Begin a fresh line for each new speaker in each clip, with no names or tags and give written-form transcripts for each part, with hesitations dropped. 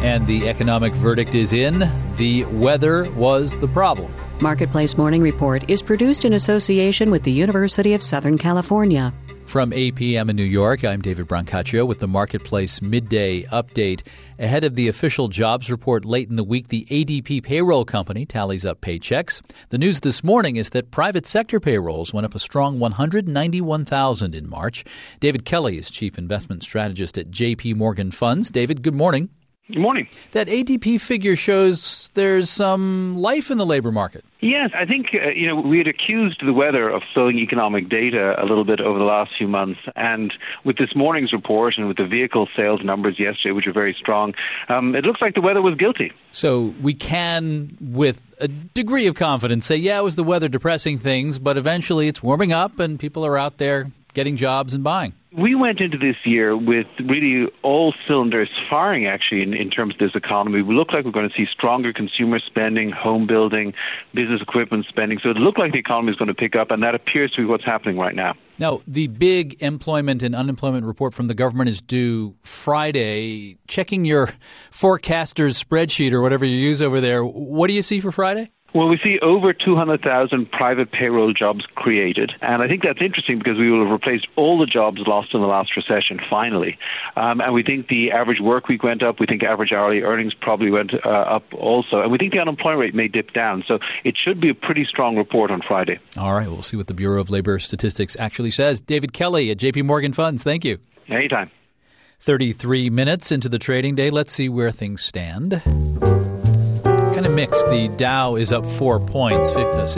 And the economic verdict is in. The weather was the problem.
Marketplace Morning Report is produced in association with the University of Southern California.
From 8 p.m. in New York, I'm David Brancaccio with the Marketplace Midday Update. Ahead of the official jobs report late in the week, the ADP payroll company tallies up paychecks. The news this morning is that private sector payrolls went up a strong 191,000 in March. David Kelly is chief investment strategist at J.P. Morgan Funds. David, good morning.
Good morning.
That ADP figure shows there's some life in the labor market.
Yes, I think, we had accused the weather of slowing economic data a little bit over the last few months. And with this morning's report and with the vehicle sales numbers yesterday, which are very strong, it looks like the weather was guilty.
So we can, with a degree of confidence, say, yeah, it was the weather depressing things, but eventually it's warming up and people are out there getting jobs and buying.
We went into this year with really all cylinders firing, actually, in terms of this economy. We look like we're going to see stronger consumer spending, home building, business equipment spending. So it looked like the economy is going to pick up, and that appears to be what's happening right now.
Now, the big employment and unemployment report from the government is due Friday. Checking your forecaster's spreadsheet or whatever you use over there, what do you see for Friday?
Well, we see over 200,000 private payroll jobs created. And I think that's interesting because we will have replaced all the jobs lost in the last recession, finally. And we think the average work week went up. We think average hourly earnings probably went up also. And we think the unemployment rate may dip down. So it should be a pretty strong report on Friday.
All right. We'll see what the Bureau of Labor Statistics actually says. David Kelly at J.P. Morgan Funds. Thank you.
Anytime. 33
minutes into the trading day. Let's see where things stand. Kind of mixed. The Dow is up 4 points,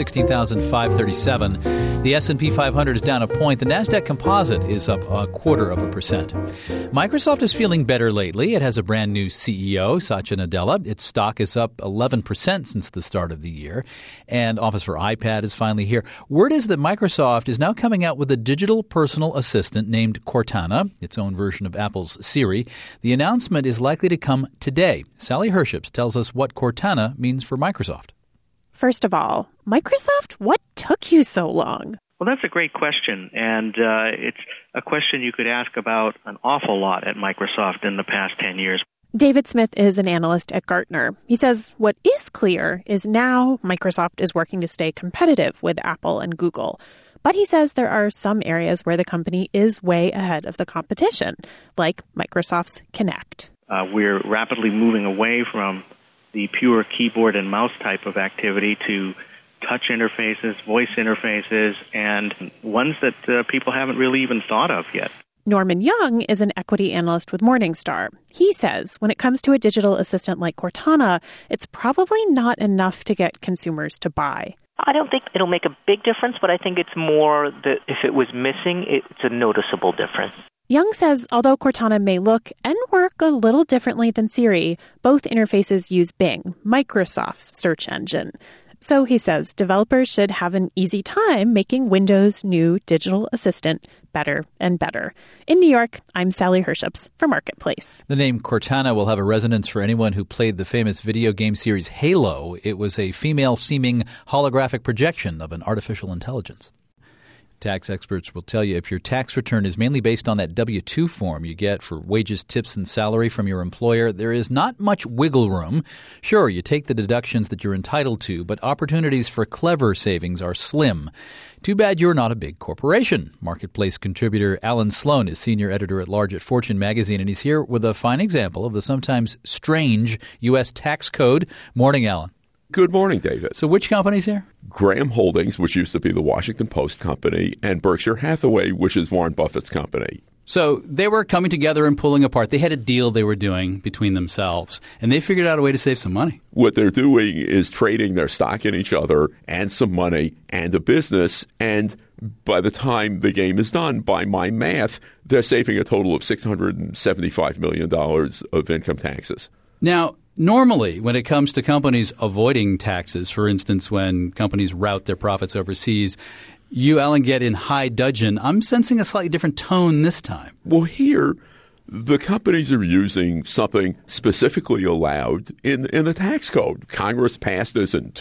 16,537. The S&P 500 is down a point. The NASDAQ Composite is up 0.25%. Microsoft is feeling better lately. It has a brand new CEO, Satya Nadella. Its stock is up 11% since the start of the year. And Office for iPad is finally here. Word is that Microsoft is now coming out with a digital personal assistant named Cortana, its own version of Apple's Siri. The announcement is likely to come today. Sally Herships tells us what Cortana means for Microsoft.
First of all, Microsoft, what took you so long?
Well, that's a great question, and it's a question you could ask about an awful lot at Microsoft in the past 10 years.
David Smith is an analyst at Gartner. He says what is clear is now Microsoft is working to stay competitive with Apple and Google. But he says there are some areas where the company is way ahead of the competition, like Microsoft's Kinect.
We're rapidly moving away from the pure keyboard and mouse type of activity to touch interfaces, voice interfaces, and ones that people haven't really even thought of yet.
Norman Young is an equity analyst with Morningstar. He says when it comes to a digital assistant like Cortana, it's probably not enough to get consumers to buy.
I don't think it'll make a big difference, but I think it's more that if it was missing, it's a noticeable difference.
Young says although Cortana may look and work a little differently than Siri, both interfaces use Bing, Microsoft's search engine. So he says developers should have an easy time making Windows' new digital assistant better and better. In New York, I'm Sally Herships for Marketplace.
The name Cortana will have a resonance for anyone who played the famous video game series Halo. It was a female-seeming holographic projection of an artificial intelligence. Tax experts will tell you if your tax return is mainly based on that W-2 form you get for wages, tips, and salary from your employer, there is not much wiggle room. Sure, you take the deductions that you're entitled to, but opportunities for clever savings are slim. Too bad you're not a big corporation. Marketplace contributor Alan Sloan is senior editor-at-large at Fortune magazine, and he's here with a fine example of the sometimes strange U.S. tax code. Morning, Alan.
Good morning, David.
So which company's here?
Graham Holdings, which used to be the Washington Post company, and Berkshire Hathaway, which is Warren Buffett's company.
So they were coming together and pulling apart. They had a deal they were doing between themselves, and they figured out a way to save some money.
What they're doing is trading their stock in each other and some money and a business, and by the time the game is done, by my math, they're saving a total of $675 million of income taxes.
Now, normally, when it comes to companies avoiding taxes, for instance, when companies route their profits overseas, you, Alan, get in high dudgeon. I'm sensing a slightly different tone this time.
Well, here, the companies are using something specifically allowed in the tax code. Congress passed this in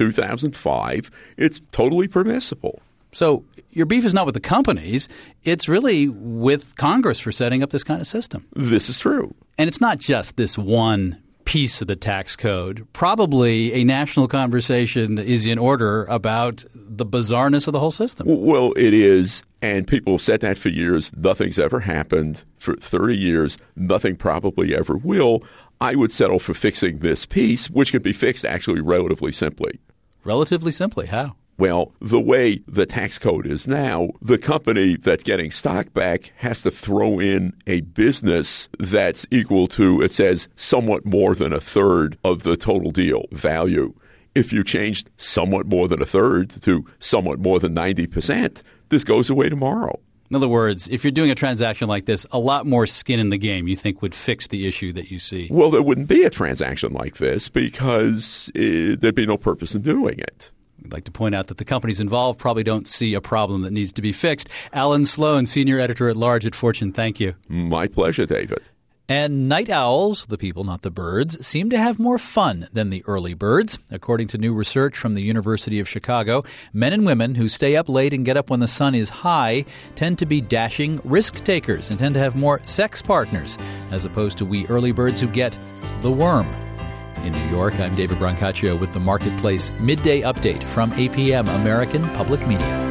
2005. It's totally permissible.
So your beef is not with the companies. It's really with Congress for setting up this kind of system.
This is true.
And it's not just this one piece of the tax code, probably a national conversation is in order about the bizarreness of the whole system.
Well, it is. And people have said that for years. Nothing's ever happened. For 30 years, nothing probably ever will. I would settle for fixing this piece, which can be fixed actually relatively simply.
Relatively simply? How?
Well, the way the tax code is now, the company that's getting stock back has to throw in a business that's equal to, it says, somewhat more than a third of the total deal value. If you changed somewhat more than a third to somewhat more than 90%, this goes away tomorrow.
In other words, if you're doing a transaction like this, a lot more skin in the game you think would fix the issue that you see.
Well, there wouldn't be a transaction like this because there'd be no purpose in doing it.
We'd like to point out that the companies involved probably don't see a problem that needs to be fixed. Alan Sloan, Senior Editor-at-Large at Fortune, thank you.
My pleasure, David.
And night owls, the people, not the birds, seem to have more fun than the early birds. According to new research from the University of Chicago, men and women who stay up late and get up when the sun is high tend to be dashing risk takers and tend to have more sex partners, as opposed to we early birds who get the worm. In New York, I'm David Brancaccio with the Marketplace Midday Update from APM, American Public Media.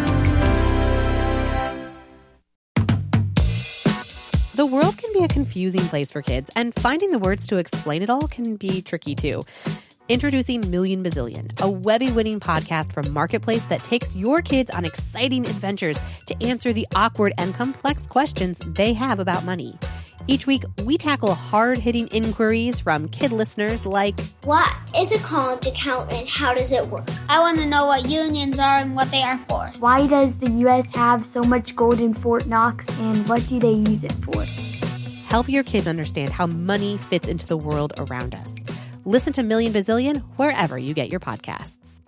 The world can be a confusing place for kids, and finding the words to explain it all can be tricky too. Introducing Million Bazillion, a Webby-winning podcast from Marketplace that takes your kids on exciting adventures to answer the awkward and complex questions they have about money. Each week, we tackle hard-hitting inquiries from kid listeners like,
what is a college account and how does it work? I want to know what unions are and what they are for.
Why does the U.S. have so much gold in Fort Knox and what do they use it for?
Help your kids understand how money fits into the world around us. Listen to Million Bazillion wherever you get your podcasts.